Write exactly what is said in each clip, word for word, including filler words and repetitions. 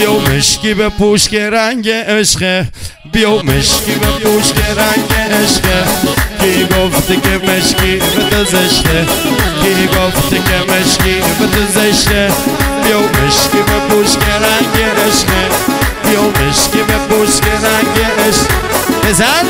بیا مشکی به پوش که رنگ عشقه، بیا مشکی به پوش که رنگ عشقه. کی گفته که مشکی به تو زشته، کی گفته که مشکی به تو زشته. بیا مشکی به پوش که رنگ عشقه، بیا مشکی به پوش که رنگ عشق. بزن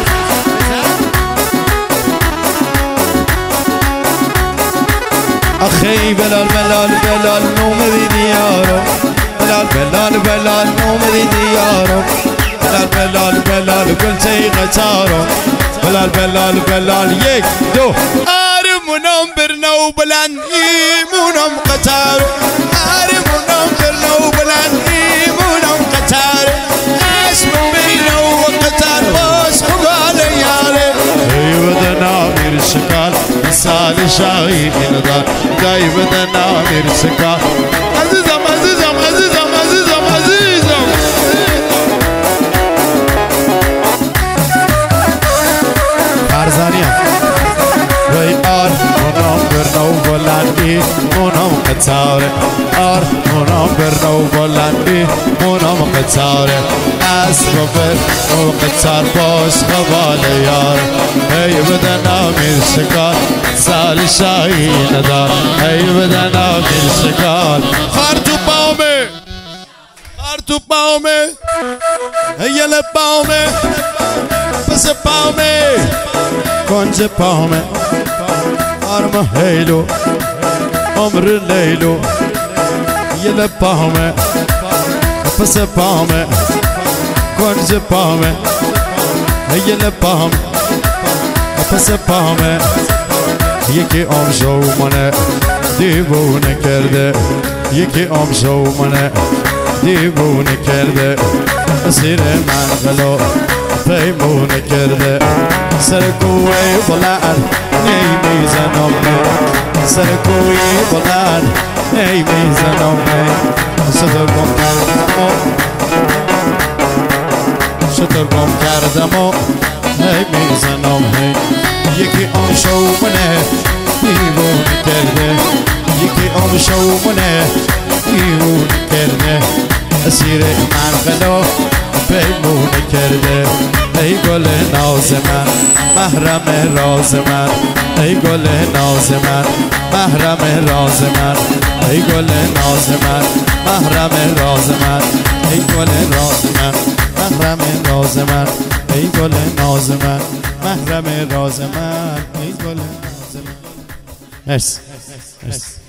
آخی بلال بلال بلال نومدی دیارم، بلال بلال بلال نومدی دیارم، بلال بلال بلال گلچه قطارم، بلال بلال بلال یک دو. آرمونم برنو بلند ایمونم قطار، آرمونم برنو بلند ایمونم قطار. اسم برنو قطار باش خبال یاره. ای بدنا میر شکال مثال شاهی دار، دای بدنا میر شکال. عزیزم عزیزم عزیزم عزیزم عزیزم. فرزانیم وی آر منام برنو بلندی منام قطاره، آر منام برنو بلندی منام قطاره. اسب برنو قطار باش خبال یار. ای بدنا میر شکال سال شاهی ندار، ای بدنا میر شکال. خار تو پاومه، خار تو پاومه، ایل پاومه، پس پاومه، کنج پاومه. آرم هیلو عمر لیلو، یل پاومه، پس پاومه، کنج پاومه، یل پاومه، پس پاومه. یکی آمشو منه دیوونه کرده، یکی آمشو منه دیوونه کرده. اسیر من غلو پیمونه کرده. سر کوی بلند نیمیزنم من، سر کوی بلند نیمیزنم من. شتر گم کردم و شتر گم کردم و نیمیزنم هی. یکی آمشو منه دیوونه کرده، یکی آمشو منه دیوونه کرده. اسیر من غلو پیمونه کرده. ای گل ناز من محرم راز من، ای گل ناز من محرم راز من، ای گل ناز من محرم راز من، ای گل راز من محرم راز من، ای گل ناز من محرم راز من، ای گل ناز من. مرسی مرسی.